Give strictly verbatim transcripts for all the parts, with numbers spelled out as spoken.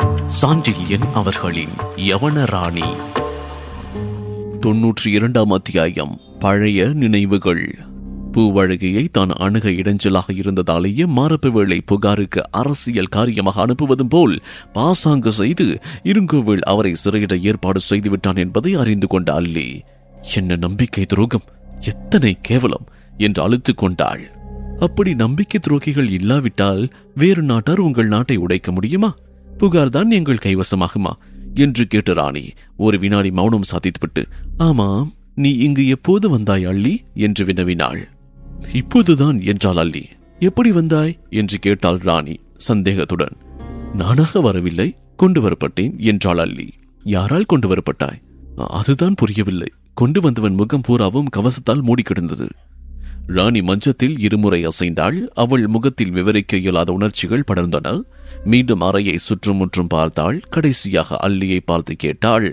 சாண்டில்யன் அவர்களின் யவனராணி. தொன்னூற்றி இரண்டாம் அத்தியாயம். பழைய நினைவுகள். பூவழகியை தான் அணுக இடைஞ்சலாக இருந்ததாலேயே மாரப்பு வேளை புகாருக்கு அரசியல் காரியமாக அனுப்புவதும் போல் பாசாங்கு செய்து இருங்கோவில் அவரை சிறையிட ஏற்பாடு செய்துவிட்டான் என்பதை அறிந்து கொண்ட அல்லி, என்ன நம்பிக்கை துரோகம், எத்தனை கேவலம் என்று அழுத்துக் கொண்டாள். அப்படி நம்பிக்கை துரோகிகள் இல்லாவிட்டால் வேறு நாட்டார் உங்கள் நாட்டை உடைக்க முடியுமா? புகார்தான் எங்கள் கைவசமாகுமா என்று கேட்டு ராணி ஒரு வினாடி மௌனம் சாதித்துவிட்டு, ஆமாம், நீ இங்கு எப்போது வந்தாய் அள்ளி என்று வினவினாள். இப்போதுதான் என்றாள் அல்லி. எப்படி வந்தாய் என்று கேட்டாள் ராணி சந்தேகத்துடன். நானாக வரவில்லை, கொண்டு வரப்பட்டேன் என்றாள் அல்லி. யாரால் கொண்டு வரப்பட்டாய்? அதுதான் புரியவில்லை. கொண்டு வந்தவன் முகம் பூராவும் கவசத்தால் மூடி கிடந்தது. ராணி மஞ்சத்தில் இருமுறை அசைந்தாள். அவள் முகத்தில் விவரிக்க இயலாத உணர்ச்சிகள் படர்ந்தன. மீண்டும் அறையை சுற்றுமுற்றும் பார்த்தாள். கடைசியாக அல்லியை பார்த்து கேட்டாள்,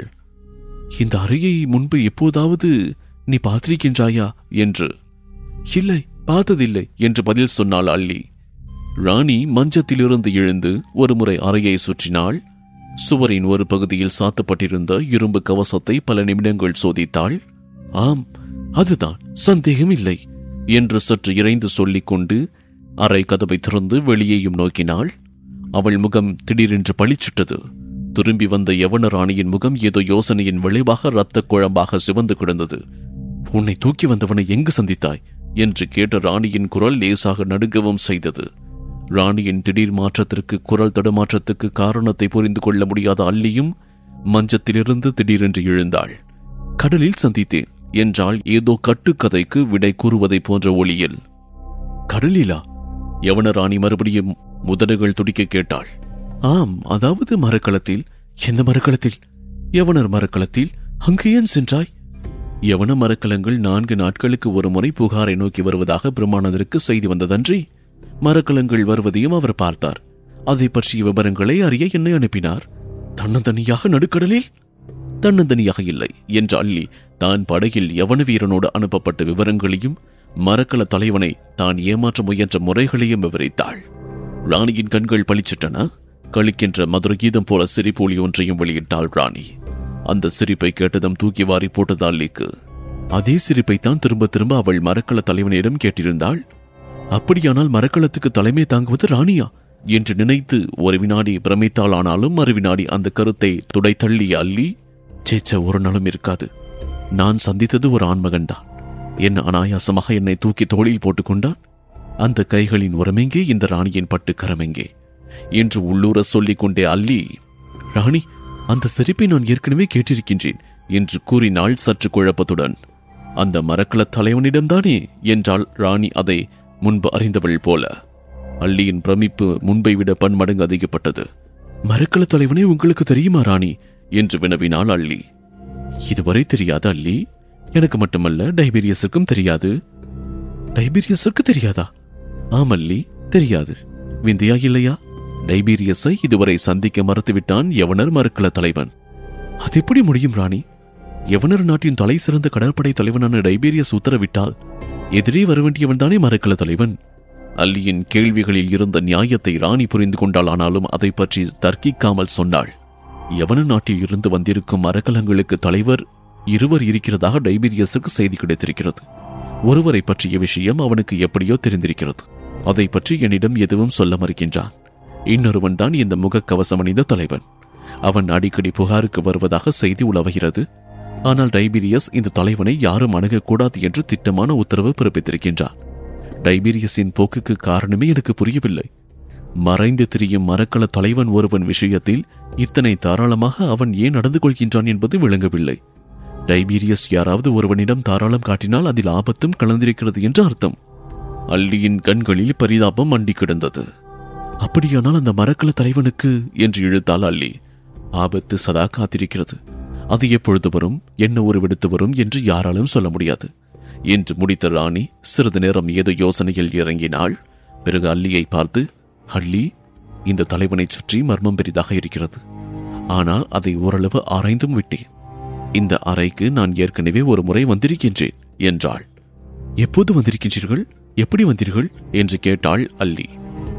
இந்த அறையை முன்பு எப்போதாவது நீ பார்த்திருக்கின்றாயா என்று. இல்லை, பார்த்ததில்லை என்று பதில் சொன்னாள் அல்லி. ராணி மஞ்சத்திலிருந்து எழுந்து ஒருமுறை அறையை சுற்றினாள். சுவரின் ஒரு பகுதியில் சாத்தப்பட்டிருந்த இரும்பு கவசத்தை பல நிமிடங்கள் சோதித்தாள். ஆம், அதுதான், சந்தேகம் இல்லை என்று சற்று இறைந்து சொல்லிக் கொண்டு அறை கதவை திறந்து வெளியேயும் நோக்கினாள். அவள் முகம் திடீரென்று பளிச்சிட்டது. திரும்பி வந்த யவன ராணியின் முகம் ஏதோ யோசனையின் விளைவாக இரத்த குழம்பாக சிவந்து கிடந்தது. உன்னை தூக்கி வந்தவனை எங்கு சந்தித்தாய் என்று கேட்ட ராணியின் குரல் லேசாக நடுங்கவும் செய்தது. ராணியின் திடீர் மாற்றத்திற்கு, குரல் தடுமாற்றத்துக்கு காரணத்தை புரிந்து கொள்ள முடியாத அல்லியும் மஞ்சத்திலிருந்து திடீரென்று எழுந்தாள். கடலில் சந்தித்தேன் என்றால் ஏதோ கட்டுக்கதைக்கு விடை கூறுவதை போன்ற ஒளியில். கடலிலா? யவன ராணி மறுபடியும் முதடுகள் துடிக்க கேட்டாள். ஆம், அதாவது மரக்களத்தில். எந்த மரக்களத்தில்? யவனர் மரக்களத்தில். அங்கு ஏன் சென்றாய்? யவன மரக்கலங்கள் நான்கு நாட்களுக்கு ஒரு முறை புகாரை நோக்கி வருவதாக பிரம்மானந்தருக்கு செய்தி வந்ததன்றி மரக்கலங்கள் வருவதையும் அவர் பார்த்தார். அதை பற்றிய விவரங்களை அறிய என்னை அனுப்பினார். தன்னந்தனியாக நடுக்கடலில்? தன்னந்தனியாக இல்லை என்று அள்ளி தான் படகில் யவன வீரனோடு அனுப்பப்பட்ட விவரங்களையும் மரக்கல தலைவனை தான் ஏமாற்ற முயன்ற முறைகளையும் விவரித்தாள். ராணியின் கண்கள் பளிச்சிட்டன. களிக்கின்ற மதுர கீதம் போல சிரிப்பொலி ஒன்றையும் வெளியிட்டாள் ராணி. அந்த சிரிப்பை கேட்டதும் தூக்கி வாரி போட்டது அல்லிக்கு. அதே சிரிப்பைத்தான் திரும்ப திரும்ப அவள் மரக்கல தலைவனிடம் கேட்டிருந்தாள். அப்படியானால் மரக்களத்துக்கு தலைமை தாங்குவது ராணியா என்று நினைத்து ஒரு வினாடி பிரமித்தாள். ஆனாலும் மறு வினாடி அந்த கருத்தை துடை தள்ளிய அல்லி, சேச்ச, ஒரு நாளும் இருக்காது. நான் சந்தித்தது ஒரு ஆண்மகன்தான். என்ன அனாயாசமாக என்னை தூக்கி தோளில் போட்டுக்கொண்டான். அந்த கைகளின் உரமெங்கே, இந்த ராணியின் பட்டு கரமெங்கே என்று உள்ளூர சொல்லிக் கொண்டே அல்லி, ராணி, அந்த சிரிப்பை நான் ஏற்கனவே கேட்டிருக்கின்றேன் என்று கூறினாள் சற்று குழப்பத்துடன். அந்த மரக்கல தலைவனிடம்தானே என்றாள் ராணி அதை முன்பு அறிந்தவள் போல. அல்லியின் பிரமிப்பு முன்பை விட பன்மடங்கு அதிகப்பட்டது. மரக்கல தலைவனே உங்களுக்கு தெரியுமா ராணி என்று வினவினாள் அல்லி. இதுவரை தெரியாது அல்லி. எனக்கு மட்டுமல்ல, டைபீரியஸுக்கும் தெரியாது. டைபீரியஸுக்கு தெரியாதா? ஆமல்லி, தெரியாது. விந்தியா இல்லையா? டைபீரியஸை இதுவரை சந்திக்க மறுத்துவிட்டான் யவனர் மரக்கல தலைவன். அது எப்படி முடியும் ராணி? யவனர் நாட்டின் தலை சிறந்த கடற்படை தலைவனான டைபீரியஸ் உத்தரவிட்டால் எதிரே வரவேண்டியவன் தானே மரக்கல தலைவன். அல்லியின் கேள்விகளில் இருந்த நியாயத்தை ராணி புரிந்து கொண்டாள். ஆனாலும் அதை பற்றி தர்க்கிக்காமல் சொன்னாள். யவன நாட்டில் இருந்து வந்திருக்கும் மரக்கலங்களுக்கு தலைவர் இருவர் இருக்கிறதாக டைபீரியஸுக்கு செய்தி கிடைத்திருக்கிறது. ஒருவரை பற்றிய விஷயம் அவனுக்கு எப்படியோ தெரிந்திருக்கிறது. அதை பற்றி என்னிடம் எதுவும் சொல்ல மறுக்கின்றான். இன்னொருவன் தான் இந்த முகக்கவசம் அணிந்த தலைவன். அவன் அடிக்கடி புகாருக்கு வருவதாக செய்தி உலவுகிறது. ஆனால் டைபீரியஸ் இந்த தலைவனை யாரும் அணுகக்கூடாது என்று திட்டமான உத்தரவு பிறப்பித்திருக்கின்றான். டைபீரியஸின் போக்குக்கு காரணமே எனக்கு புரியவில்லை. மறைந்து திரியும் மரக்கல தலைவன் ஒருவன் விஷயத்தில் இத்தனை தாராளமாக அவன் ஏன் நடந்து கொள்கின்றான் என்பது விளங்கவில்லை. டைபீரியஸ் யாராவது ஒருவனிடம் தாராளம் காட்டினால் அதில் ஆபத்தும் கலந்திருக்கிறது என்று அர்த்தம். அல்லியின் கண்களில் பரிதாபம் மண்டி கிடந்தது. அப்படியானால் அந்த மரக்கல தலைவனுக்கு என்று இழுத்தாள் அல்லி. ஆபத்து சதா காத்திருக்கிறது. அது எப்பொழுது வரும், என்ன ஒரு விடுத்து வரும் என்று யாராலும் சொல்ல முடியாது என்று முடித்த ராணி சிறிது நேரம் ஏதோ யோசனையில் இறங்கினாள். பிறகு அல்லியை பார்த்து, அல்லி, இந்த தலைவனை சுற்றி மர்மம் பெரிதாக இருக்கிறது. ஆனால் அதை ஓரளவு ஆராய்ந்தும் விட்டேன். இந்த அறைக்கு நான் ஏற்கனவே ஒரு முறை வந்திருக்கின்றேன் என்றாள். எப்போது வந்திருக்கின்றீர்கள்? எப்படி வந்தீர்கள் என்று கேட்டாள் அல்லி.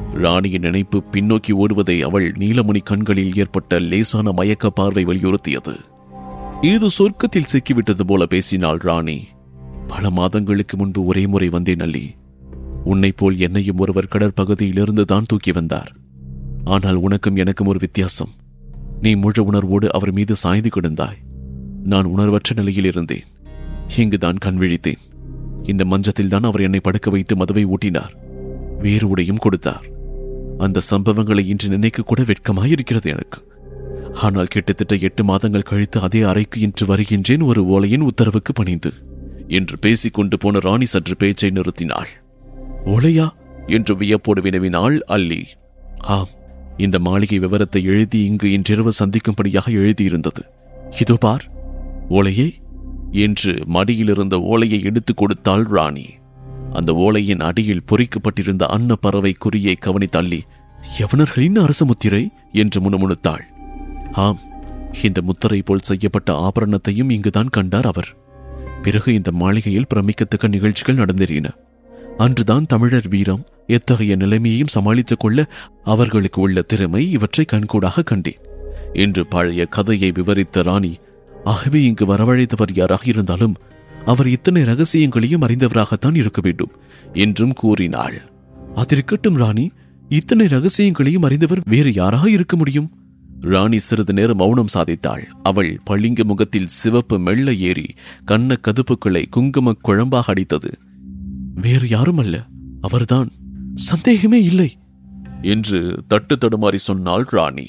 ராணியின் நினைப்பு பின்னோக்கி ஓடுவதை அவள் நீலமணி கண்களில் ஏற்பட்ட லேசான மயக்க பார்வை வலியுறுத்தியது. ஏதோ சொர்க்கத்தில் சிக்கிவிட்டது போல பேசினாள் ராணி. பல மாதங்களுக்கு முன்பு ஒரே முறை வந்தேன் அல்லி. உன்னை போல் என்னையும் ஒருவர் கடற்பகுதியிலிருந்து தான் தூக்கி வந்தார். ஆனால் உனக்கும் எனக்கும் ஒரு வித்தியாசம். நீ முழு உணர்வோடு அவர் மீது சாய்ந்து கிடந்தாய். நான் உணர்வற்ற நிலையில் இருந்தேன். இங்குதான் கண் விழித்தேன். இந்த மஞ்சத்தில் தான் அவர் என்னை படுக்க வைத்து மதுவை ஊட்டினார். வேறு உடையும் கொடுத்தார். அந்த சம்பவங்களை இன்று நினைக்க கூட வெட்கமாயிருக்கிறது எனக்கு. ஆனால் கிட்டத்தட்ட எட்டு மாதங்கள் கழித்து அதே அறைக்கு இன்று வருகின்றேன், ஒரு ஓலையின் உத்தரவுக்கு பணிந்து என்று பேசிக்கொண்டு போன ராணி சற்று பேச்சை நிறுத்தினாள். ஓலையா என்று வியப்போடு வினவினாள் அல்லி. ஆம், இந்த மாளிகை விவரத்தை எழுதி இங்கு இன்றிரவு சந்திக்கும்படியாக எழுதியிருந்தது. இதோ பார் ஓலையே என்று மடியிலிருந்த ஓலையை எடுத்துக் கொடுத்தாள் ராணி. அந்த ஓலையின் அடியில் பொறிக்கப்பட்டிருந்த அன்ன பறவை குறியை கவனித்தள்ளி, யவனர்களின் அரச முத்திரை என்று முணுமுணுத்தாள். ஆம், இந்த முத்திரை போல் செய்யப்பட்ட ஆபரணத்தையும் இங்குதான் கண்டார் அவர். பிறகு இந்த மாளிகையில் பிரமிக்கத்தக்க நிகழ்ச்சிகள் நடந்தேறின. அன்றுதான் தமிழர் வீரம், எத்தகைய நிலைமையையும் சமாளித்துக் கொள்ள அவர்களுக்கு உள்ள திறமை, இவற்றை கண்கூடாக கண்டேன் என்று பழைய கதையை விவரித்த ராணி, ஆகவே இங்கு வரவழைத்தவர் யாராக இருந்தாலும் அவர் இத்தனை ரகசியங்களையும் அறிந்தவராகத்தான் இருக்க வேண்டும் என்றும் கூறினாள். அதிருக்கட்டும் ராணி, இத்தனை ரகசியங்களையும் அறிந்தவர் வேறு யாராக இருக்க முடியும்? ராணி சிறிது நேரம் மௌனம் சாதித்தாள். அவள் பளிங்கு முகத்தில் சிவப்பு மெல்ல ஏறி கண்ண கதுப்புக்களை குங்கும குழம்பாக அடித்தது. வேறு யாரும் அல்ல, அவர்தான், சந்தேகமே இல்லை என்று தட்டு தடுமாறி சொன்னாள் ராணி.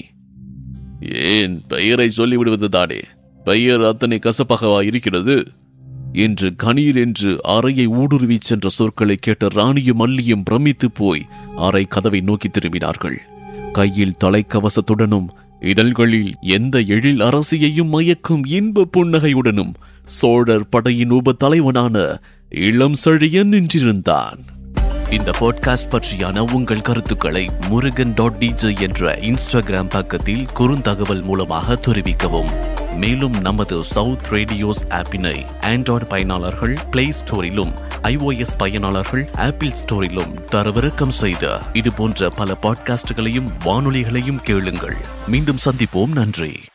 ஏன் பெயரை சொல்லிவிடுவதுதானே? பெயர் அத்தனை கசப்பாகவா இருக்கிறது என்று கணீர் என்று அறையை ஊடுருவி சென்ற சொற்களை கேட்ட ராணியும் மல்லியும் பிரமித்து போய் அறை கதவை நோக்கி திரும்பினார்கள். கையில் தலைக்கவசத்துடனும் இதழ்களில் எந்த எழில் அரசியையும் மயக்கும் இன்ப புன்னகையுடனும் சோழர் படையின் உப தலைவனான இளம் செழியன் நின்றிருந்தான். இந்த பாட்காஸ்ட் பற்றியான உங்கள் கருத்துக்களை முருகன் டாட் டிஜே என்ற இன்ஸ்டாகிராம் பக்கத்தில் குறுந்தகவல் மூலமாக தெரிவிக்கவும். மேலும் நமது சவுத் ரேடியோஸ் ஆப்பினை ஆண்ட்ராய்டு பயனாளர்கள் பிளே ஸ்டோரிலும், ஐஓஎஸ் பயனாளர்கள் ஆப்பிள் ஸ்டோரிலும் தரவிறக்கம் செய்த இது போன்ற பல பாட்காஸ்டுகளையும் வானொலிகளையும் கேளுங்கள். மீண்டும் சந்திப்போம். நன்றி.